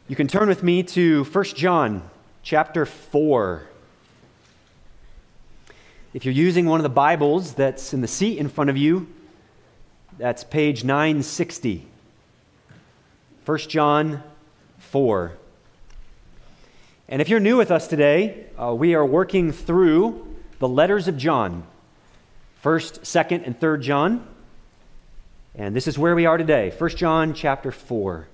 You can turn with me to 1 John chapter 4. If you're using one of the Bibles that's in the seat in front of you, that's page 960. 1 John 4. And if you're new with us today, we are working through the letters of John, 1st, 2nd, and 3rd John. And this is where we are today, 1 John chapter 4.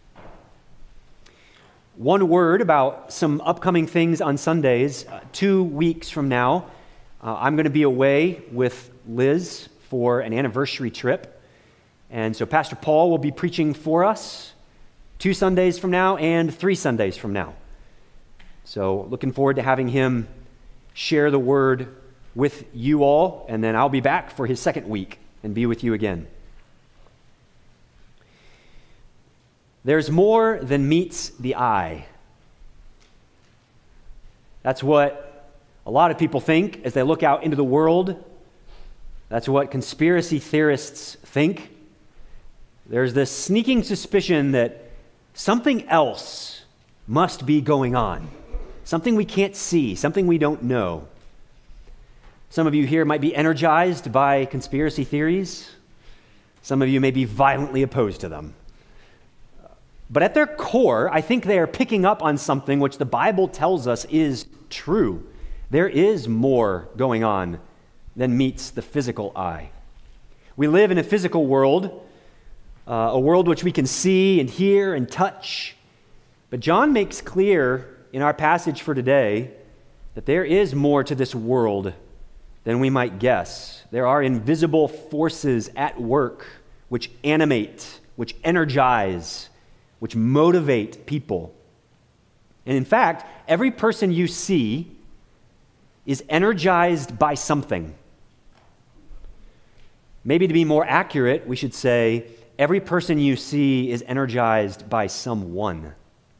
One word about some upcoming things on Sundays. 2 weeks from now, I'm going to be away with Liz for an anniversary trip. And so Pastor Paul will be preaching for us 2 Sundays from now and 3 Sundays from now. So looking forward to having him share the word with you all, and then I'll be back for his second week and be with you again. There's more than meets the eye. That's what a lot of people think as they look out into the world. That's what conspiracy theorists think. There's this sneaking suspicion that something else must be going on. Something we can't see, something we don't know. Some of you here might be energized by conspiracy theories. Some of you may be violently opposed to them. But at their core, I think they are picking up on something which the Bible tells us is true. There is more going on than meets the physical eye. We live in a physical world, a world which we can see and hear and touch. But John makes clear in our passage for today that there is more to this world than we might guess. There are invisible forces at work which animate, which energize, which motivate people. And in fact, every person you see is energized by something. Maybe to be more accurate, we should say, every person you see is energized by someone.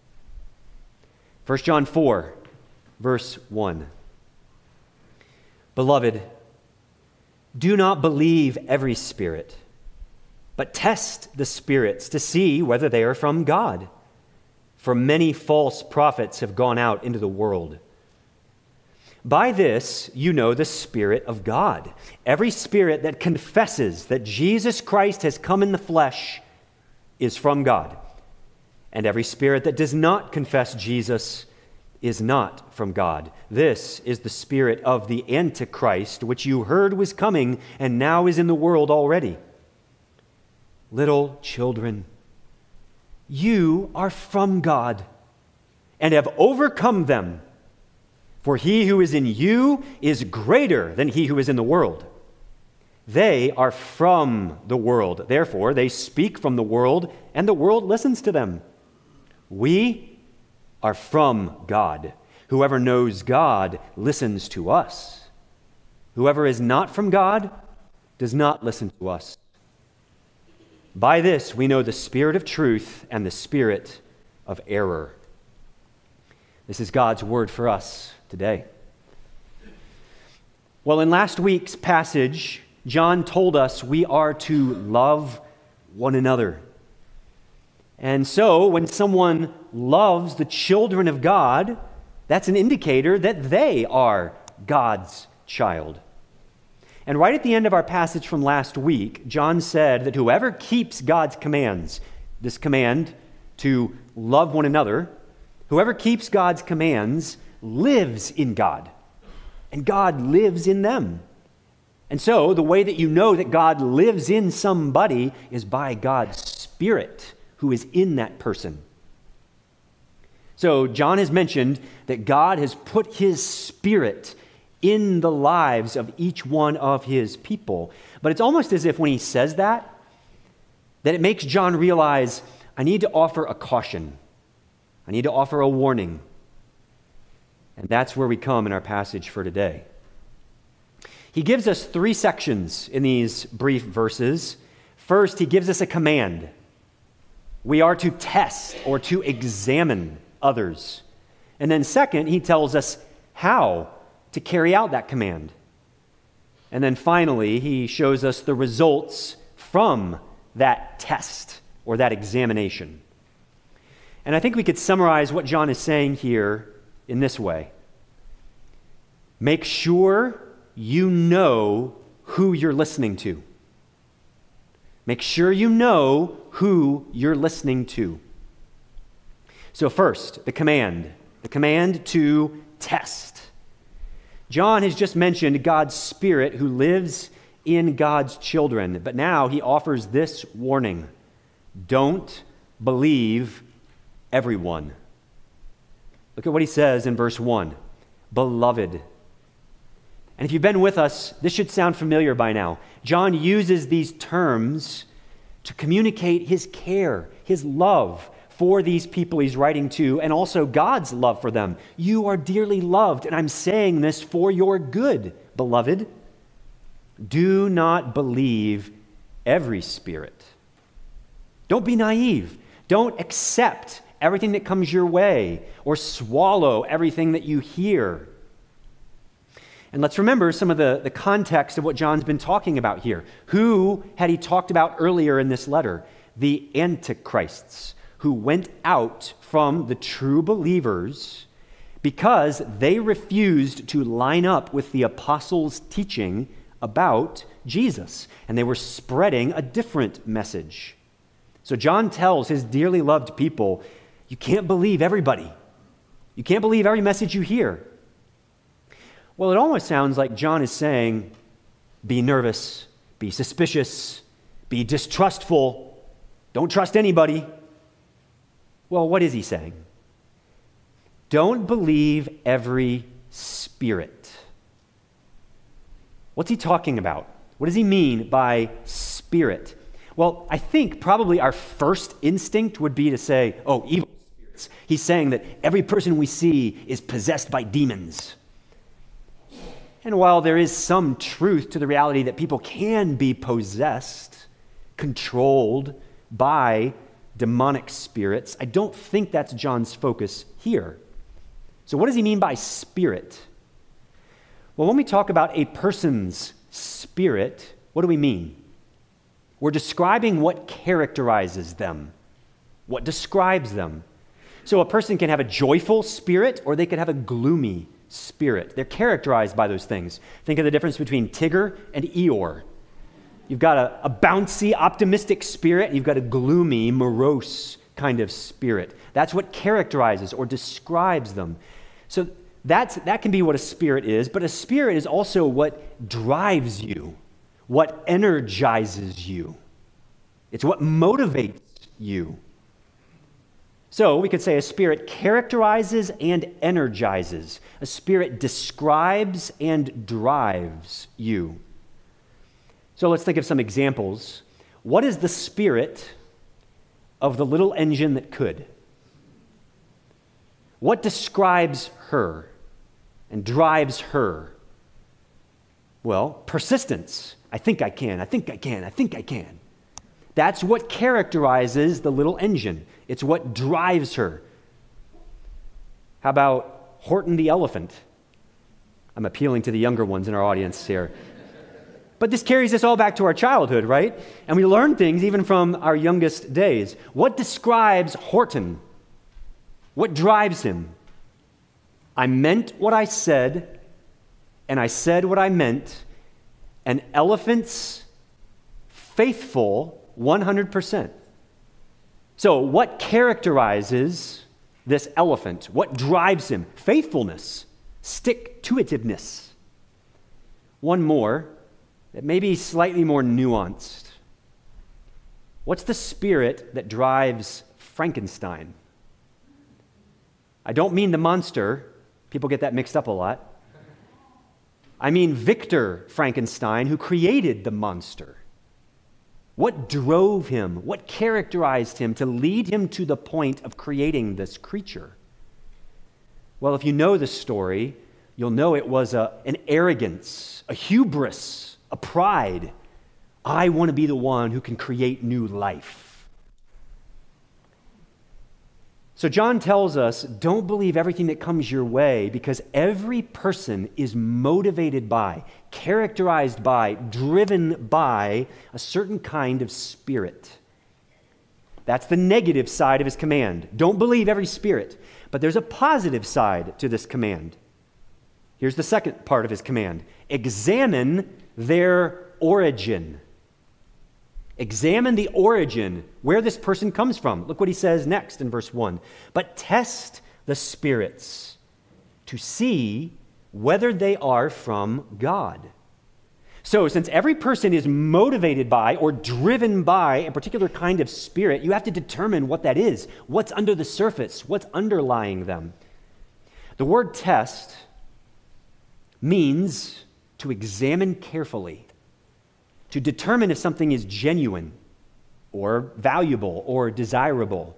1 John 4, verse 1. Beloved, do not believe every spirit, but test the spirits to see whether they are from God. For many false prophets have gone out into the world. By this you know the Spirit of God. Every spirit that confesses that Jesus Christ has come in the flesh is from God. And every spirit that does not confess Jesus is not from God. This is the spirit of the Antichrist, which you heard was coming and now is in the world already. Little children, you are from God and have overcome them. For he who is in you is greater than he who is in the world. They are from the world. Therefore, they speak from the world, and the world listens to them. We are from God. Whoever knows God listens to us. Whoever is not from God does not listen to us. By this we know the spirit of truth and the spirit of error. This is God's word for us today. Well, in last week's passage, John told us we are to love one another. And so when someone loves the children of God, that's an indicator that they are God's child. And right at the end of our passage from last week, John said that whoever keeps God's commands, this command to love one another, whoever keeps God's commands lives in God, and God lives in them. And so the way that you know that God lives in somebody is by God's Spirit who is in that person. So John has mentioned that God has put his Spirit in the lives of each one of his people. But it's almost as if when he says that it makes John realize, I need to offer a caution. I need to offer a warning. And that's where we come in our passage for today. He gives us 3 sections in these brief verses. First, he gives us a command. We are to test or to examine others. And then second, he tells us how to carry out that command. And then finally, he shows us the results from that test or that examination. And I think we could summarize what John is saying here in this way. Make sure you know who you're listening to. Make sure you know who you're listening to. So first, the command to test. John has just mentioned God's Spirit who lives in God's children, but now he offers this warning. Don't believe everyone. Look at what he says in verse 1. Beloved. And if you've been with us, this should sound familiar by now. John uses these terms to communicate his care, his love for these people he's writing to, and also God's love for them. You are dearly loved, and I'm saying this for your good, beloved. Do not believe every spirit. Don't be naive. Don't accept everything that comes your way or swallow everything that you hear. And let's remember some of the context of what John's been talking about here. Who had he talked about earlier in this letter? The antichrists who went out from the true believers because they refused to line up with the apostles' teaching about Jesus, and they were spreading a different message. So John tells his dearly loved people, you can't believe everybody. You can't believe every message you hear. Well, it almost sounds like John is saying, be nervous, be suspicious, be distrustful, don't trust anybody. Well, what is he saying? Don't believe every spirit. What's he talking about? What does he mean by spirit? Well, I think probably our first instinct would be to say, oh, evil spirits. He's saying that every person we see is possessed by demons. And while there is some truth to the reality that people can be possessed, controlled by demonic spirits, I don't think that's John's focus here. So what does he mean by spirit? Well, when we talk about a person's spirit, what do we mean? We're describing what characterizes them, what describes them. So a person can have a joyful spirit or they could have a gloomy spirit. They're characterized by those things. Think of the difference between Tigger and Eeyore. You've got a bouncy, optimistic spirit, and you've got a gloomy, morose kind of spirit. That's what characterizes or describes them. So that can be what a spirit is, but a spirit is also what drives you, what energizes you. It's what motivates you. So we could say a spirit characterizes and energizes. A spirit describes and drives you. So let's think of some examples. What is the spirit of the little engine that could? What describes her and drives her? Well, persistence. I think I can, I think I can, I think I can. That's what characterizes the little engine. It's what drives her. How about Horton the elephant? I'm appealing to the younger ones in our audience here. But this carries us all back to our childhood, right? And we learn things even from our youngest days. What describes Horton? What drives him? I meant what I said, and I said what I meant. An elephant's faithful 100%. So what characterizes this elephant? What drives him? Faithfulness, stick-to-itiveness. One more that may be slightly more nuanced. What's the spirit that drives Frankenstein? I don't mean the monster. People get that mixed up a lot. I mean Victor Frankenstein, who created the monster. What drove him? What characterized him to lead him to the point of creating this creature? Well, if you know the story, you'll know it was an arrogance, a hubris, a pride. I want to be the one who can create new life. So John tells us, don't believe everything that comes your way, because every person is motivated by, characterized by, driven by a certain kind of spirit. That's the negative side of his command. Don't believe every spirit. But there's a positive side to this command. Here's the second part of his command. Examine their origin. Examine the origin, where this person comes from. Look what he says next in verse 1. But test the spirits to see whether they are from God. So, since every person is motivated by or driven by a particular kind of spirit, you have to determine what that is, what's under the surface, what's underlying them. The word test means to examine carefully, to determine if something is genuine or valuable or desirable.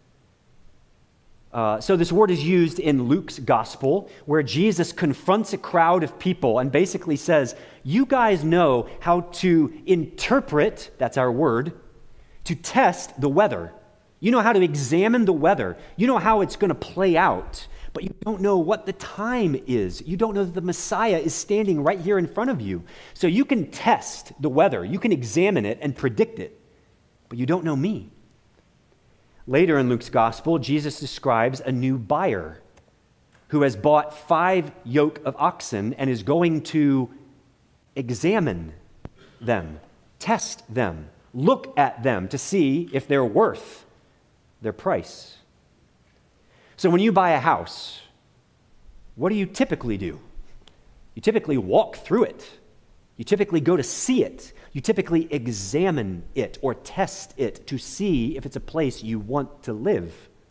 So this word is used in Luke's gospel, where Jesus confronts a crowd of people and basically says, you guys know how to interpret, that's our word, to test the weather. You know how to examine the weather. You know how it's going to play out, but you don't know what the time is. You don't know that the Messiah is standing right here in front of you. So you can test the weather. You can examine it and predict it, but you don't know me. Later in Luke's gospel, Jesus describes a new buyer who has bought 5 yoke of oxen and is going to examine them, test them, look at them to see if they're worth their price. So when you buy a house, what do you typically do? You typically walk through it. You typically go to see it. You typically examine it or test it to see if it's a place you want to live.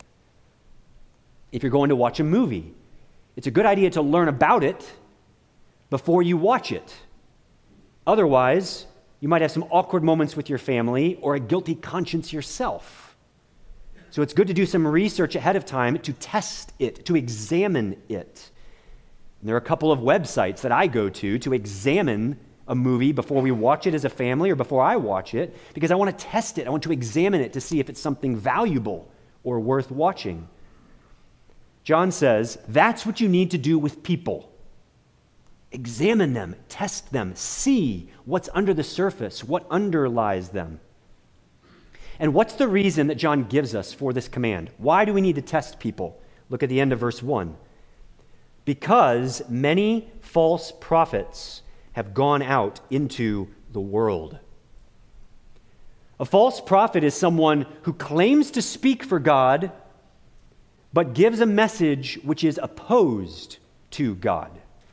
If you're going to watch a movie, it's a good idea to learn about it before you watch it. Otherwise, you might have some awkward moments with your family or a guilty conscience yourself. So it's good to do some research ahead of time to test it, to examine it. And there are a couple of websites that I go to examine a movie before we watch it as a family or before I watch it, because I want to test it. I want to examine it to see if it's something valuable or worth watching. John says that's what you need to do with people. Examine them, test them, see what's under the surface, what underlies them. And what's the reason that John gives us for this command? Why do we need to test people? Look at the end of verse 1. Because many false prophets have gone out into the world. A false prophet is someone who claims to speak for God, but gives a message which is opposed to God.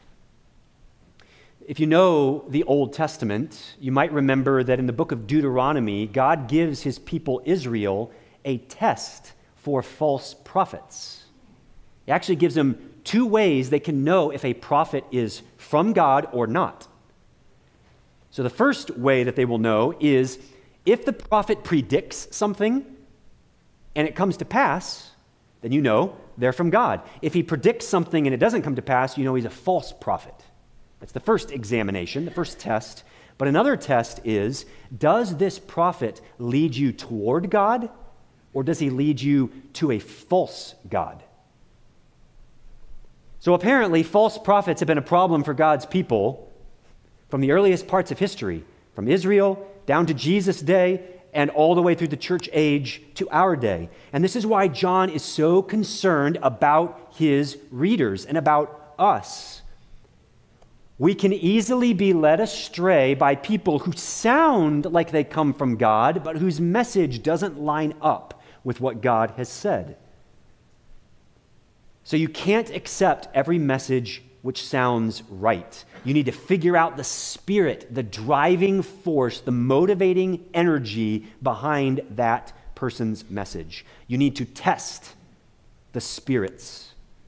If you know the Old Testament, you might remember that in the book of Deuteronomy, God gives his people Israel a test for false prophets. He actually gives them 2 ways they can know if a prophet is from God or not. So the first way that they will know is if the prophet predicts something and it comes to pass, then you know they're from God. If he predicts something and it doesn't come to pass, you know he's a false prophet. That's the first examination, the first test. But another test is, does this prophet lead you toward God, or does he lead you to a false God? So apparently, false prophets have been a problem for God's people from the earliest parts of history, from Israel down to Jesus' day and all the way through the church age to our day. And this is why John is so concerned about his readers and about us. We can easily be led astray by people who sound like they come from God, but whose message doesn't line up with what God has said. So you can't accept every message which sounds right. You need to figure out the spirit, the driving force, the motivating energy behind that person's message. You need to test the spirits.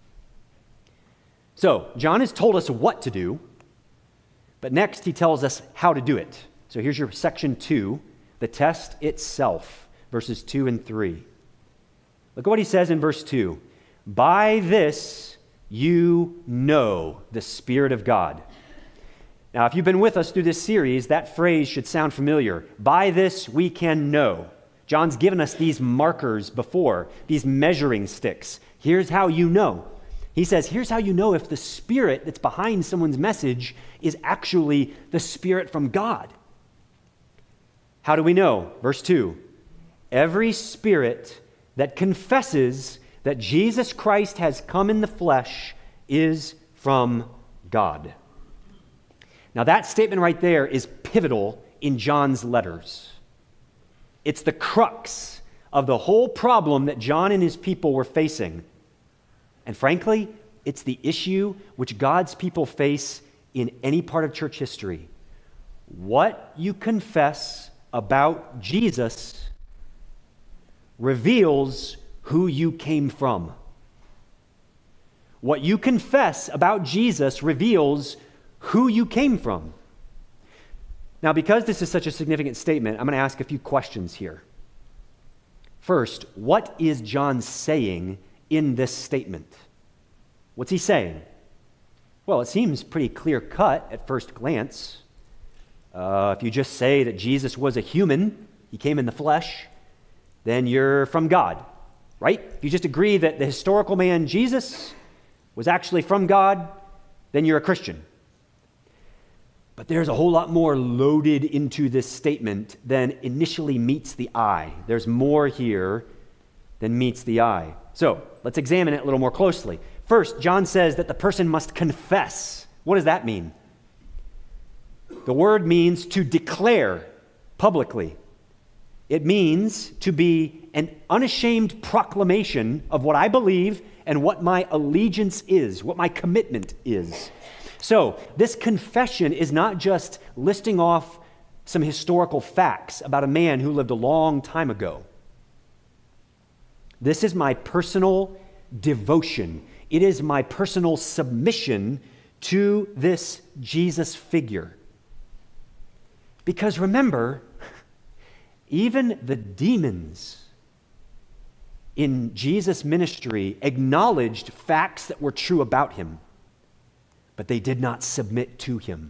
So, John has told us what to do, but next he tells us how to do it. So here's your section 2, the test itself, verses 2 and 3. Look at what he says in verse 2. By this you know the Spirit of God. Now, if you've been with us through this series, that phrase should sound familiar. By this we can know. John's given us these markers before, these measuring sticks. Here's how you know. He says, here's how you know if the spirit that's behind someone's message is actually the Spirit from God. How do we know? Verse 2. every spirit that confesses that Jesus Christ has come in the flesh is from God. Now that statement right there is pivotal in John's letters. It's the crux of the whole problem that John and his people were facing. And frankly, it's the issue which God's people face in any part of church history. What you confess about Jesus reveals who you came from. What you confess about Jesus reveals who you came from. Now, because this is such a significant statement, I'm going to ask a few questions here. First, what is John saying in this statement? What's he saying? Well, it seems pretty clear-cut at first glance. If you just say that Jesus was a human, he came in the flesh, then you're from God, right? If you just agree that the historical man Jesus was actually from God, then you're a Christian. But there's a whole lot more loaded into this statement than initially meets the eye. There's more here than meets the eye. So let's examine it a little more closely. First, John says that the person must confess. What does that mean? The word means to declare publicly. It means to be an unashamed proclamation of what I believe and what my allegiance is, what my commitment is. So, this confession is not just listing off some historical facts about a man who lived a long time ago. This is my personal devotion. It is my personal submission to this Jesus figure. Because remember, even the demons in Jesus' ministry acknowledged facts that were true about him, but they did not submit to him.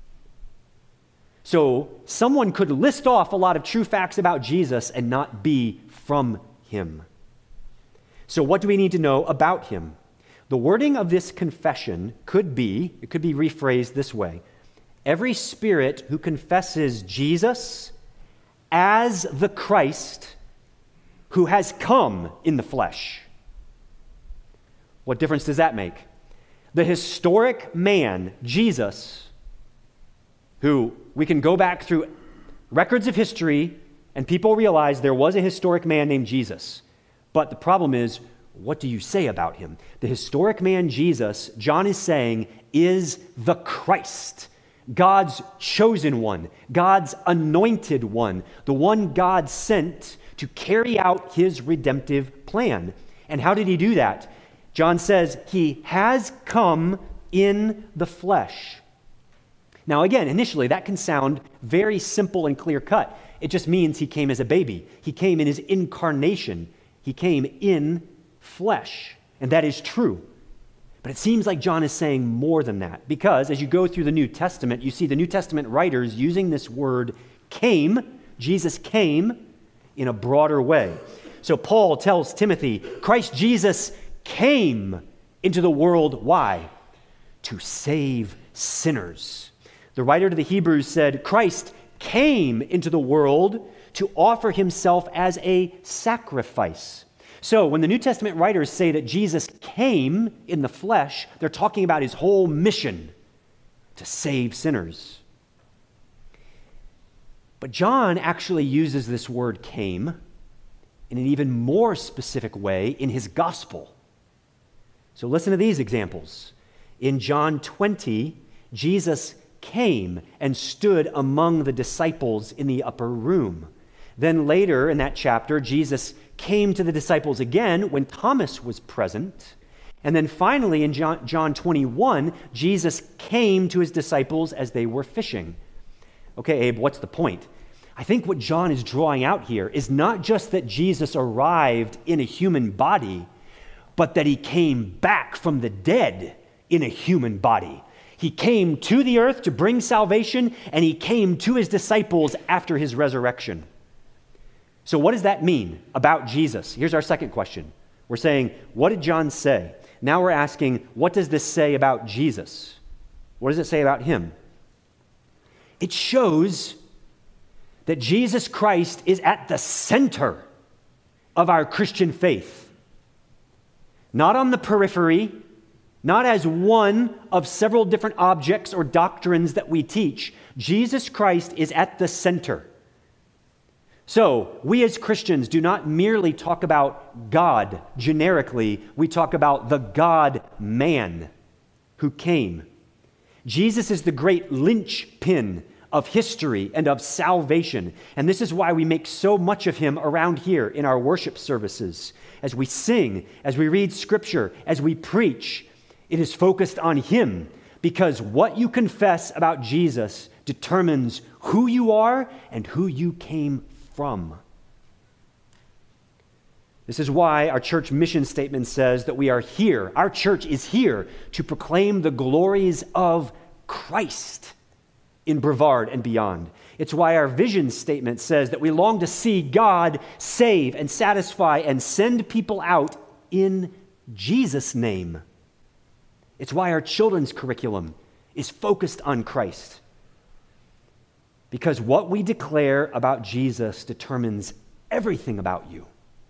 So someone could list off a lot of true facts about Jesus and not be from him. So what do we need to know about him? The wording of this confession could be rephrased this way: every spirit who confesses Jesus as the Christ who has come in the flesh. What difference does that make? The historic man, Jesus, who we can go back through records of history and people realize there was a historic man named Jesus. But the problem is, what do you say about him? The historic man Jesus, John is saying, is the Christ, God's chosen one, God's anointed one, the one God sent to carry out his redemptive plan. And how did he do that? John says he has come in the flesh. Now again, initially that can sound very simple and clear-cut. It just means he came as a baby. He came in his incarnation. He came in flesh. And that is true. But it seems like John is saying more than that, because as you go through the New Testament, you see the New Testament writers using this word came, Jesus came, in a broader way. So Paul tells Timothy, Christ Jesus came into the world. Why? To save sinners. The writer to the Hebrews said, Christ came into the world to offer himself as a sacrifice. So when the New Testament writers say that Jesus came in the flesh, they're talking about his whole mission to save sinners. But John actually uses this word came in an even more specific way in his gospel. So listen to these examples. In John 20, Jesus came and stood among the disciples in the upper room. Then later in that chapter, Jesus came to the disciples again when Thomas was present. And then finally in John 21, Jesus came to his disciples as they were fishing. Okay, Abe, what's the point? I think what John is drawing out here is not just that Jesus arrived in a human body, but that he came back from the dead in a human body. He came to the earth to bring salvation, and he came to his disciples after his resurrection. So what does that mean about Jesus? Here's our second question. We're saying, what did John say? Now we're asking, what does this say about Jesus? What does it say about him? It shows that Jesus Christ is at the center of our Christian faith. Not on the periphery, not as one of several different objects or doctrines that we teach. Jesus Christ is at the center. So, we as Christians do not merely talk about God generically, we talk about the God-man who came. Jesus is the great linchpin of history and of salvation, and this is why we make so much of him around here in our worship services. As we sing, as we read Scripture, as we preach, it is focused on him, because what you confess about Jesus determines who you are and who you came from. This is why our church mission statement says that we are here, our church is here to proclaim the glories of Christ in Brevard and beyond. It's why our vision statement says that we long to see God save and satisfy and send people out in Jesus' name. It's why our children's curriculum is focused on Christ. Because what we declare about Jesus determines everything about you.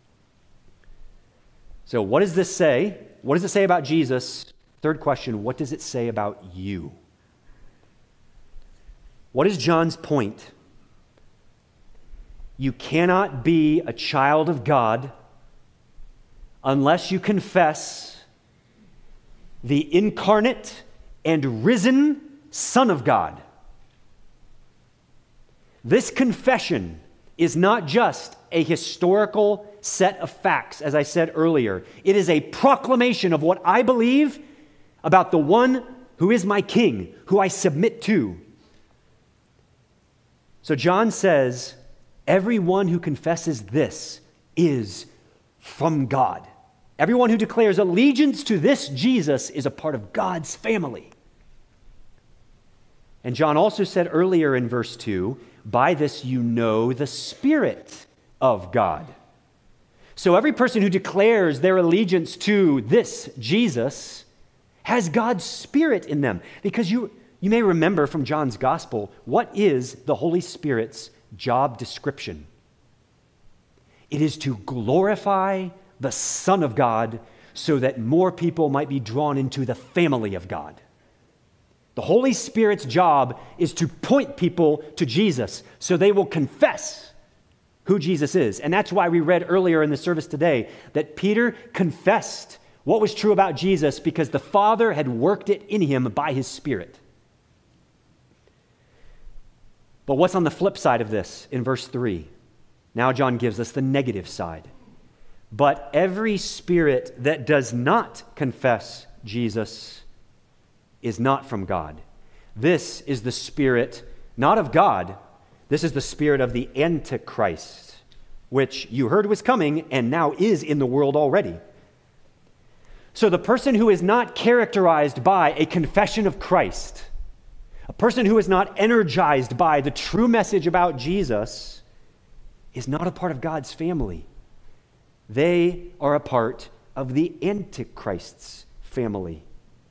So what does this say? What does it say about Jesus? Third question, what does it say about you? What is John's point? You cannot be a child of God unless you confess the incarnate and risen Son of God. This confession is not just a historical set of facts, as I said earlier. It is a proclamation of what I believe about the one who is my King, who I submit to. So John says, everyone who confesses this is from God. Everyone who declares allegiance to this Jesus is a part of God's family. And John also said earlier in verse 2, by this you know the Spirit of God. So every person who declares their allegiance to this Jesus has God's Spirit in them. Because you may remember from John's Gospel, what is the Holy Spirit's job description? It is to glorify the Son of God so that more people might be drawn into the family of God. The Holy Spirit's job is to point people to Jesus so they will confess who Jesus is. And that's why we read earlier in the service today that Peter confessed what was true about Jesus because the Father had worked it in him by his Spirit. But what's on the flip side of this in verse 3? Now John gives us the negative side. But every spirit that does not confess Jesus is not from God. This is the spirit not of God. This is the spirit of the Antichrist, which you heard was coming and now is in the world already. So the person who is not characterized by a confession of Christ, a person who is not energized by the true message about Jesus, is not a part of God's family. They are a part of the Antichrist's family.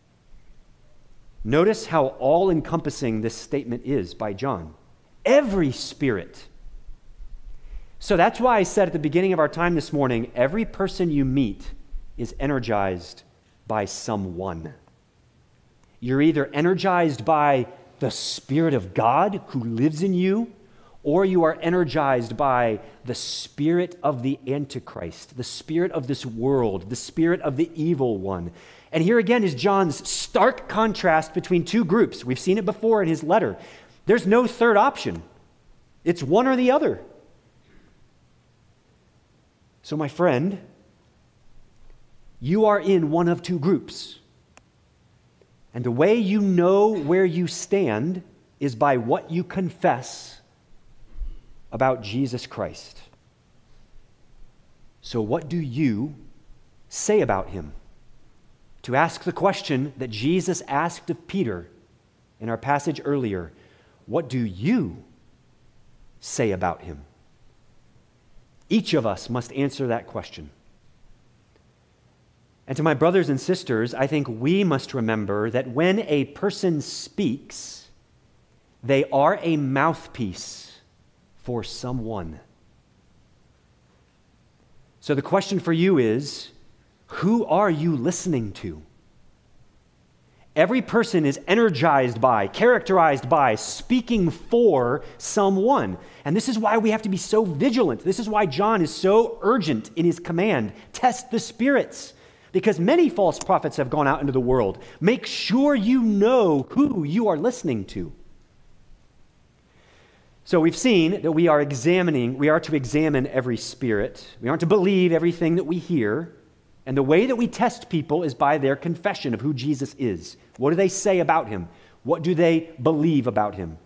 Notice how all-encompassing this statement is by John. Every spirit. So that's why I said at the beginning of our time this morning, every person you meet is energized by someone. You're either energized by the Spirit of God who lives in you, or you are energized by the spirit of the Antichrist, the spirit of this world, the spirit of the evil one. And here again is John's stark contrast between two groups. We've seen it before in his letter. There's no third option. It's one or the other. So my friend, you are in one of two groups. And the way you know where you stand is by what you confess about Jesus Christ. So what do you say about him? To ask the question that Jesus asked of Peter in our passage earlier, what do you say about him? Each of us must answer that question. And to my brothers and sisters, I think we must remember that when a person speaks, they are a mouthpiece for someone. So the question for you is, who are you listening to? Every person is energized by, characterized by, speaking for someone. And this is why we have to be so vigilant. This is why John is so urgent in his command. Test the spirits, because many false prophets have gone out into the world. Make sure you know who you are listening to. So we've seen that we are to examine every spirit. We aren't to believe everything that we hear. And the way that we test people is by their confession of who Jesus is. What do they say about him? What do they believe about him?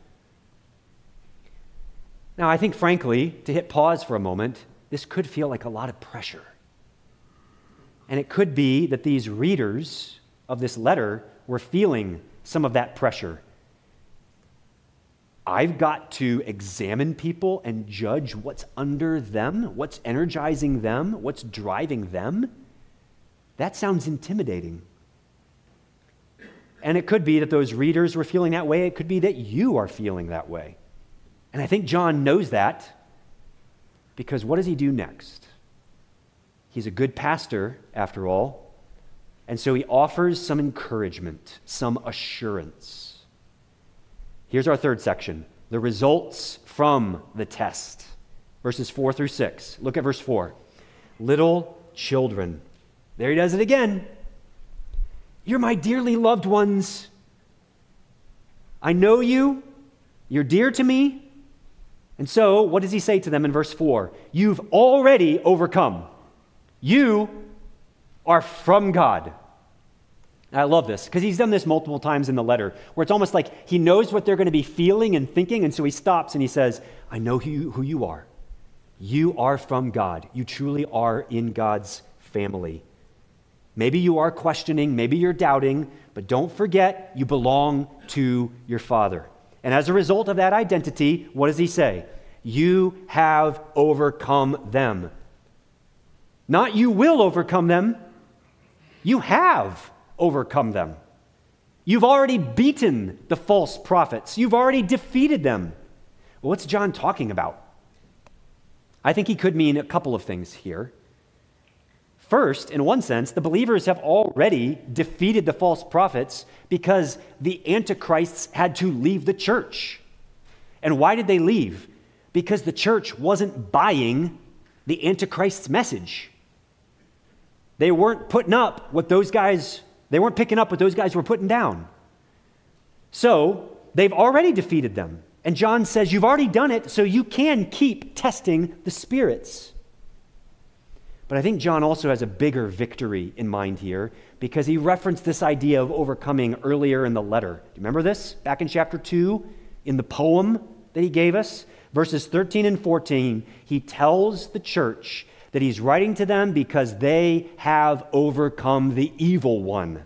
Now, I think, frankly, to hit pause for a moment, this could feel like a lot of pressure. And it could be that these readers of this letter were feeling some of that pressure. I've got to examine people and judge what's under them, what's energizing them, what's driving them. That sounds intimidating. And it could be that those readers were feeling that way. It could be that you are feeling that way. And I think John knows that, because what does he do next? He's a good pastor, after all. And so he offers some encouragement, some assurance. Here's our third section, the results from the test. Verses 4 through 6. Look at verse 4. Little children. There he does it again. You're my dearly loved ones. I know you. You're dear to me. And so, what does he say to them in verse 4? You've already overcome. You are from God. I love this, because he's done this multiple times in the letter, where it's almost like he knows what they're going to be feeling and thinking, and so he stops and he says, I know who you are. You are from God. You truly are in God's family. Maybe you are questioning, maybe you're doubting, but don't forget you belong to your Father. And as a result of that identity, what does he say? You have overcome them. Not you will overcome them. You have overcome them. You've already beaten the false prophets. You've already defeated them. Well, what's John talking about? I think he could mean a couple of things here. First, in one sense, the believers have already defeated the false prophets because the antichrists had to leave the church. And why did they leave? Because the church wasn't buying the antichrist's message. They weren't putting up what those guys, they weren't picking up what those guys were putting down. So they've already defeated them. And John says, you've already done it, so you can keep testing the spirits. But I think John also has a bigger victory in mind here, because he referenced this idea of overcoming earlier in the letter. Do you remember this? Back in chapter 2, in the poem that he gave us, verses 13 and 14, he tells the church that he's writing to them because they have overcome the evil one.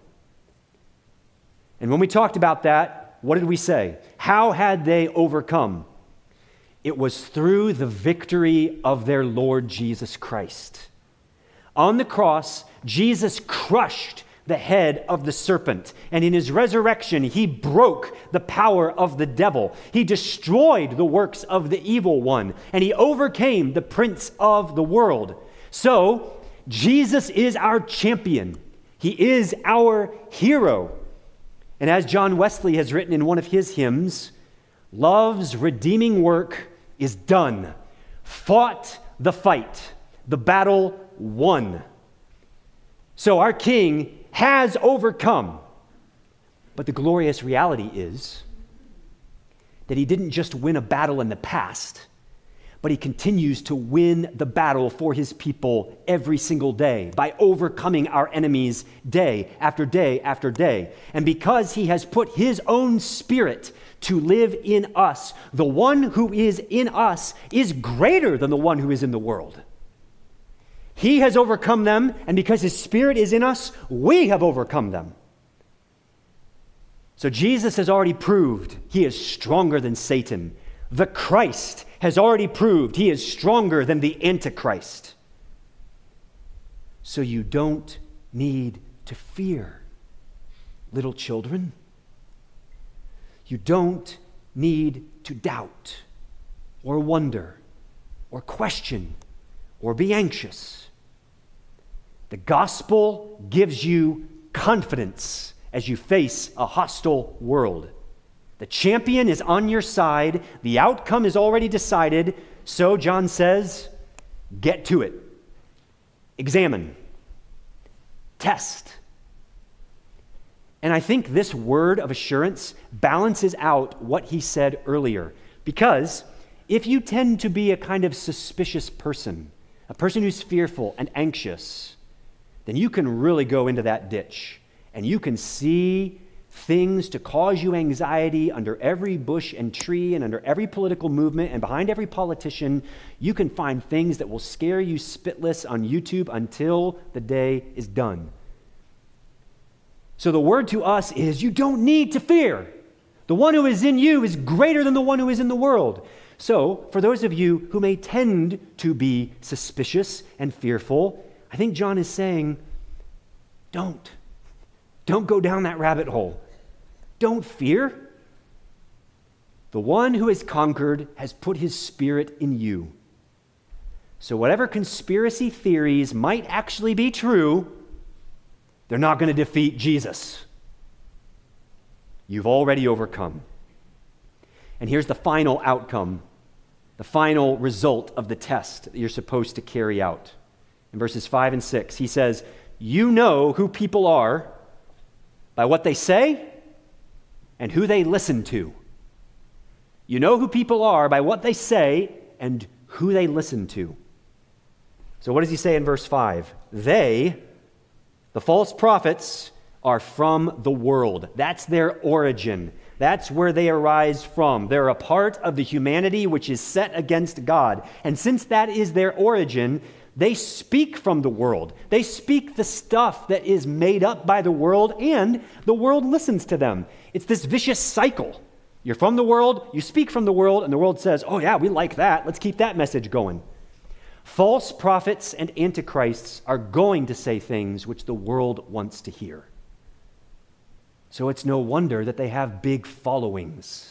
And when we talked about that, what did we say? How had they overcome? It was through the victory of their Lord Jesus Christ. On the cross, Jesus crushed the head of the serpent, and in his resurrection, he broke the power of the devil. He destroyed the works of the evil one, and he overcame the prince of the world. So, Jesus is our champion. He is our hero. And as John Wesley has written in one of his hymns, love's redeeming work is done. Fought the fight, the battle won. So our King has overcome. But the glorious reality is that he didn't just win a battle in the past, but he continues to win the battle for his people every single day by overcoming our enemies day after day after day. And because he has put his own Spirit to live in us, the one who is in us is greater than the one who is in the world. He has overcome them, and because his Spirit is in us, we have overcome them. So Jesus has already proved he is stronger than Satan. The Christ has already proved he is stronger than the Antichrist. So you don't need to fear, little children. You don't need to doubt or wonder or question or be anxious The gospel gives you confidence as you face a hostile world. The champion is on your side. The outcome is already decided. So, John says, get to it. Examine. Test. And I think this word of assurance balances out what he said earlier. Because if you tend to be a kind of suspicious person, a person who's fearful and anxious, then you can really go into that ditch. And you can see things to cause you anxiety under every bush and tree and under every political movement and behind every politician. You can find things that will scare you spitless on YouTube until the day is done. So the word to us is, you don't need to fear. The one who is in you is greater than the one who is in the world. So for those of you who may tend to be suspicious and fearful, I think John is saying, don't go down that rabbit hole. Don't fear. The one who has conquered has put his spirit in you. So whatever conspiracy theories might actually be true, they're not going to defeat Jesus. You've already overcome. And here's the final outcome, the final result of the test that you're supposed to carry out. In verses 5 and 6, he says, you know who people are by what they say and who they listen to. You know who people are by what they say and who they listen to. So what does he say in verse 5? They, the false prophets, are from the world. That's their origin. That's where they arise from. They're a part of the humanity which is set against God. And since that is their origin, they speak from the world. They speak the stuff that is made up by the world, and the world listens to them. It's this vicious cycle. You're from the world, you speak from the world, and the world says, oh yeah, we like that. Let's keep that message going. False prophets and antichrists are going to say things which the world wants to hear. So it's no wonder that they have big followings.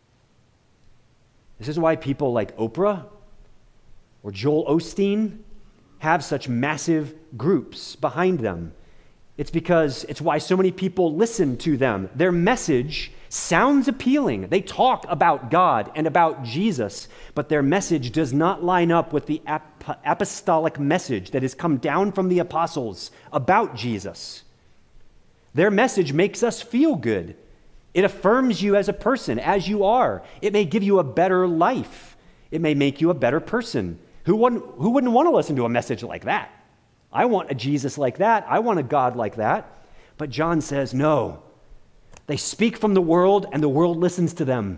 This is why people like Oprah or Joel Osteen have such massive groups behind them. It's why so many people listen to them. Their message sounds appealing. They talk about God and about Jesus, but their message does not line up with the apostolic message that has come down from the apostles about Jesus. Their message makes us feel good. It affirms you as a person, as you are. It may give you a better life. It may make you a better person. Who wouldn't want to listen to a message like that? I want a Jesus like that. I want a God like that. But John says, no. They speak from the world, and the world listens to them.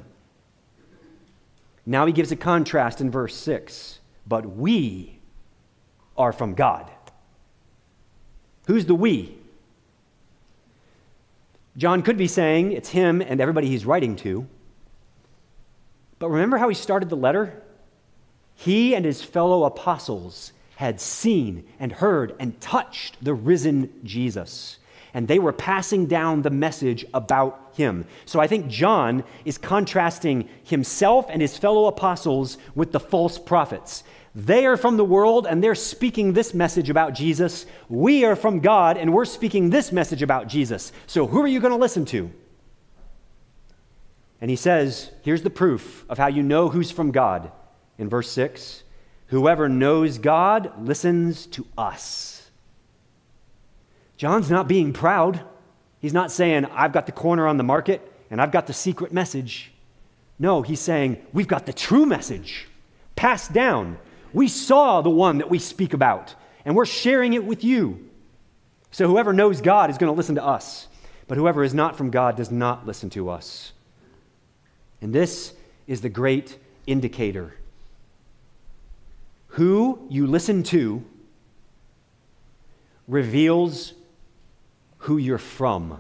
Now he gives a contrast in verse 6. But we are from God. Who's the we? John could be saying it's him and everybody he's writing to. But remember how he started the letter? He and his fellow apostles had seen and heard and touched the risen Jesus. And they were passing down the message about him. So I think John is contrasting himself and his fellow apostles with the false prophets. They are from the world and they're speaking this message about Jesus. We are from God and we're speaking this message about Jesus. So who are you going to listen to? And he says, here's the proof of how you know who's from God. In verse 6, whoever knows God listens to us. John's not being proud. He's not saying, I've got the corner on the market and I've got the secret message. No, he's saying, we've got the true message passed down. We saw the one that we speak about, and we're sharing it with you. So whoever knows God is going to listen to us, but whoever is not from God does not listen to us. And this is the great indicator. Who you listen to reveals who you're from.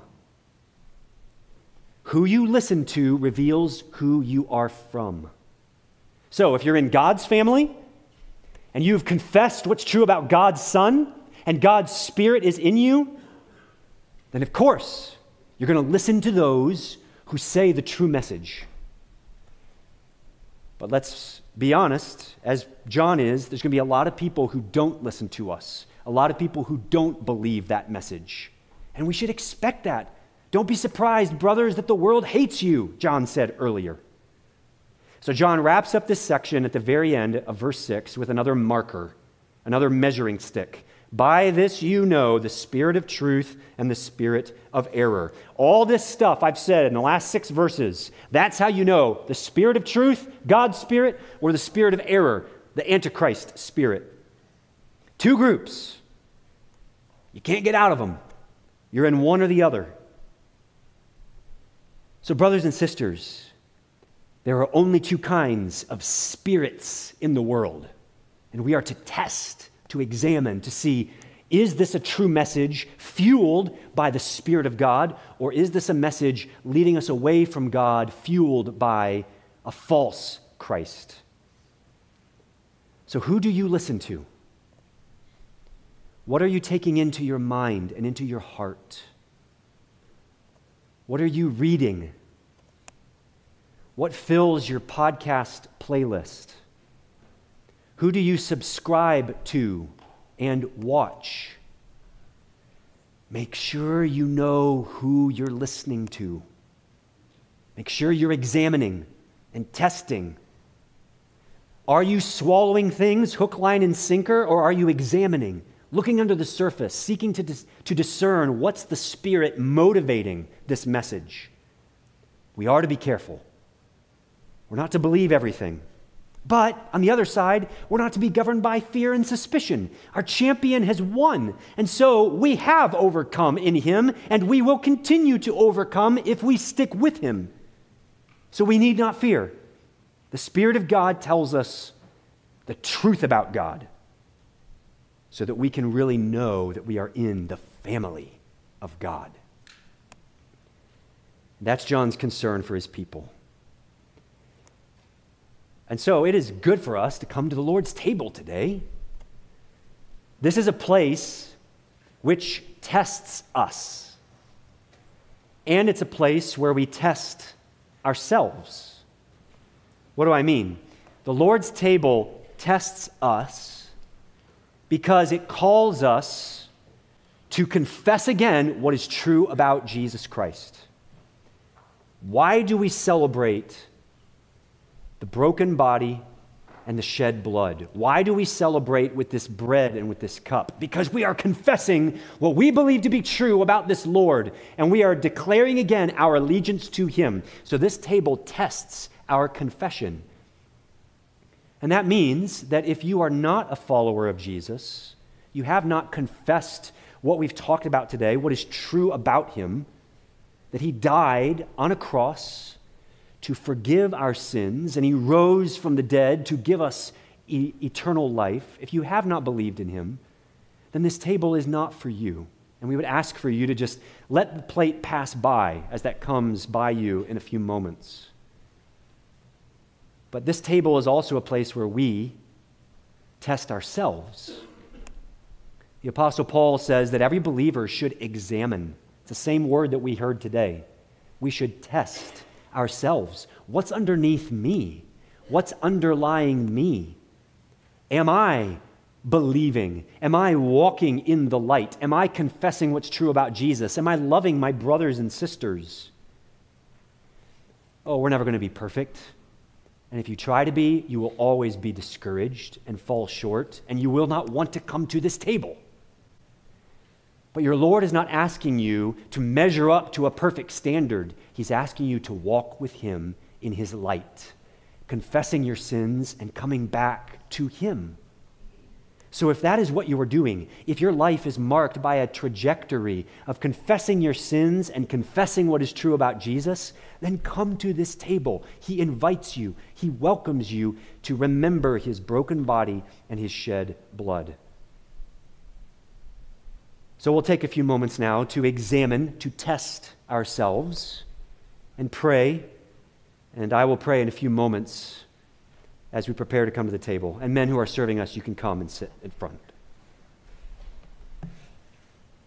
Who you listen to reveals who you are from. So if you're in God's family, and you've confessed what's true about God's Son, and God's Spirit is in you, then of course, you're going to listen to those who say the true message. But let's be honest, as John is, there's going to be a lot of people who don't listen to us. a lot of people who don't believe that message. And we should expect that. Don't be surprised, brothers, that the world hates you, John said earlier. So John wraps up this section at the very end of verse 6 with another marker, another measuring stick. By this you know the spirit of truth and the spirit of error. All this stuff I've said in the last 6 verses, that's how you know the spirit of truth, God's spirit, or the spirit of error, the Antichrist spirit. 2 groups. You can't get out of them. You're in one or the other. So brothers and sisters, there are only 2 kinds of spirits in the world, and we are to test, to examine, to see, is this a true message fueled by the Spirit of God, or is this a message leading us away from God, fueled by a false Christ? So who do you listen to? What are you taking into your mind and into your heart? What are you reading? What fills your podcast playlist? Who do you subscribe to and watch? Make sure you know who you're listening to. Make sure you're examining and testing. Are you swallowing things hook, line, and sinker, or are you examining, looking under the surface, seeking to discern what's the Spirit motivating this message? We are to be careful. We're not to believe everything. But on the other side, we're not to be governed by fear and suspicion. Our champion has won, and so we have overcome in him, and we will continue to overcome if we stick with him. So we need not fear. The Spirit of God tells us the truth about God, so that we can really know that we are in the family of God. That's John's concern for his people. And so it is good for us to come to the Lord's table today. This is a place which tests us. And it's a place where we test ourselves. What do I mean? The Lord's table tests us because it calls us to confess again what is true about Jesus Christ. Why do we celebrate the broken body and the shed blood? Why do we celebrate with this bread and with this cup? Because we are confessing what we believe to be true about this Lord, and we are declaring again our allegiance to him. So this table tests our confession. And that means that if you are not a follower of Jesus, you have not confessed what we've talked about today, what is true about him, that he died on a cross to forgive our sins, and he rose from the dead to give us eternal life. If you have not believed in him, then this table is not for you. And we would ask for you to just let the plate pass by as that comes by you in a few moments. But this table is also a place where we test ourselves. The Apostle Paul says that every believer should examine. It's the same word that we heard today. We should test ourselves. What's underneath me? What's underlying me? Am I believing? Am I walking in the light? Am I confessing what's true about Jesus? Am I loving my brothers and sisters? Oh, we're never going to be perfect. And if you try to be, you will always be discouraged and fall short, and you will not want to come to this table. But your Lord is not asking you to measure up to a perfect standard. He's asking you to walk with him in his light, confessing your sins and coming back to him. So if that is what you are doing, if your life is marked by a trajectory of confessing your sins and confessing what is true about Jesus, then come to this table. He invites you, he welcomes you to remember his broken body and his shed blood. So we'll take a few moments now to examine, to test ourselves and pray. And I will pray in a few moments as we prepare to come to the table. And men who are serving us, you can come and sit in front.